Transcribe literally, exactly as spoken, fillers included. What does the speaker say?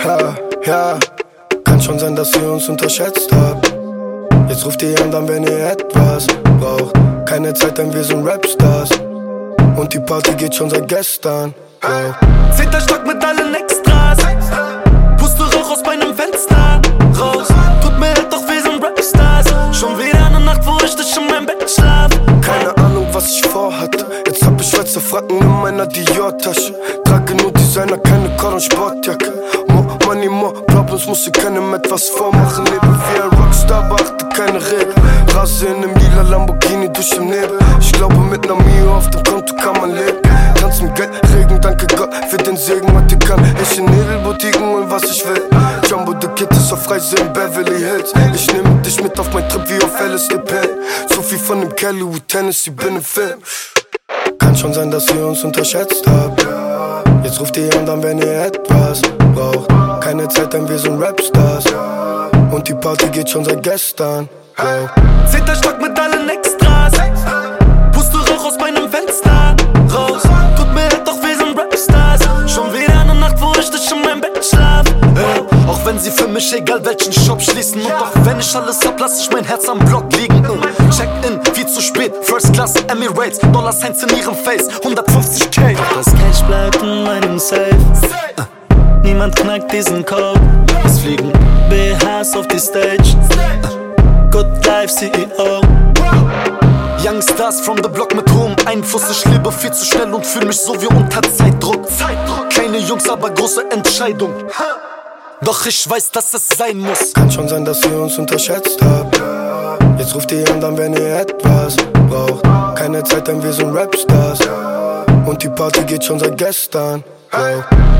Ja, ja, kann schon sein, dass ihr uns unterschätzt habt. Jetzt ruft ihr an, dann wenn ihr etwas braucht. Keine Zeit, denn wir sind Rapstars. Und die Party geht schon seit gestern. Wow. Zehnter Stock mit allen Extras. Puste Rauch aus meinem Fenster raus. Tut mir leid, doch wir sind Rapstars. Schon wieder eine Nacht, wo ich nicht in meinem Bett schlaf. Keine Ahnung, was ich vorhatte. Jetzt hab ich Schweizer Franken in meiner Dior-Tasche. Trage nur Designer, keine Cordon-Sportjacke. More money, more problems, muss ich keinem etwas vormachen. Lebe wie ein Rockstar, beachte keine Regeln. Rase in einem lila Lamborghini durch den Nebel. Ich glaube, mit ner Mio auf dem Konto kann man leben. Tanz mit Geld, Regen, danke Gott für den Segen. Heute kann ich in Edelboutiquen holen, was ich will. Jumbo the Kid ist auf Reise in Beverly Hills. Ich nehme dich mit auf mein Trip wie auf L S D Pill. So viel von dem Kelly with Tennessee, bin im Film. Kann schon sein, dass ihr uns unterschätzt habt. Jetzt ruft ihr an, dann wenn ihr etwas braucht. Keine Zeit, denn wir sind Rapstars. Und die Party geht schon seit gestern. Wow. Zehnter Stock mit allen Extras. Puste Rauch aus meinem Fenster raus. Tut mir leid, doch wir sind Rapstars. Schon wieder eine Nacht, wo ich nicht in meinem Bett schlaf. Äh, auch wenn sie für mich egal welchen Shop schließen. Und auch wenn ich alles hab, lass ich mein Herz am Block liegen. äh, Check-in, viel zu spät, First Class, Emirates. Dollar Cents in ihrem Face, hundertfünfzig K. Doch das Cash bleibt in meinem Safe. äh, Niemand knackt diesen Code. Es fliegen B Hs auf die Stage. äh, Good Life C E O. Young Stars from the Block mit hohem Einfluss. Ich lebe viel zu schnell und fühl mich so wie unter Zeitdruck. Kleine Jungs, aber große Entscheidung. Doch ich weiß, dass es sein muss. Kann schon sein, dass ihr uns unterschätzt habt. Jetzt ruft ihr an, dann wenn ihr etwas braucht. Keine Zeit, denn wir sind Rapstars. Und die Party geht schon seit gestern. Wow.